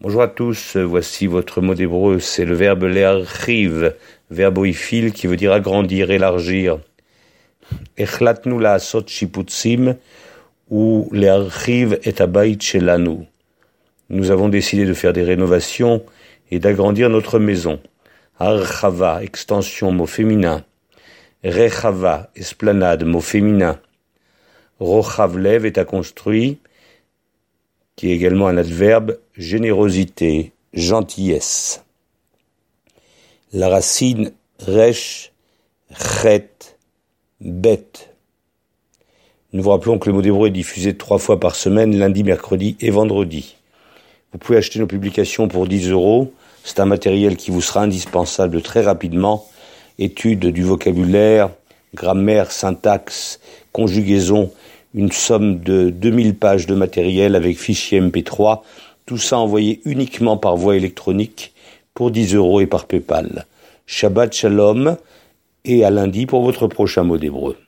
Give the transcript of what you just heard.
Bonjour à tous, voici votre mot d'hébreu, c'est le verbe le'archiv, verbe oïphile qui veut dire agrandir, élargir. Echlatnu la'asot shiputzim ou le'archiv et habayit shelanu. Nous avons décidé de faire des rénovations et d'agrandir notre maison. Archava, extension, mot féminin. Rechava, esplanade, mot féminin. Rochavlev est à construire, qui est également un adverbe, générosité, gentillesse. La racine resh, chet, bet. Nous vous rappelons que le mot d'hébreu est diffusé 3 fois par semaine, lundi, mercredi et vendredi. Vous pouvez acheter nos publications pour 10 €. C'est un matériel qui vous sera indispensable très rapidement. Études du vocabulaire, grammaire, syntaxe, conjugaison, une somme de 2000 pages de matériel avec fichier MP3, tout ça envoyé uniquement par voie électronique pour 10 € et par PayPal. Shabbat Shalom et à lundi pour votre prochain mot d'hébreu.